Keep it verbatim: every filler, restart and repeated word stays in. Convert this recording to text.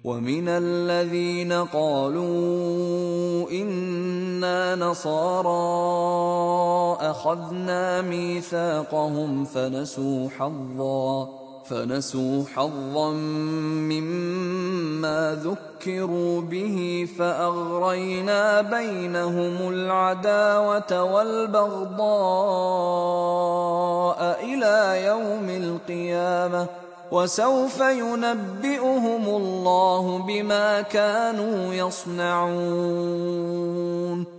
ومن الذين قالوا إنا نصارى أخذنا ميثاقهم فنسوا حظا فنسوا حظا مما ذكروا به فأغرينا بينهم العداوة والبغضاء إلى يوم القيامة وسوف ينبئهم الله بما كانوا يصنعون.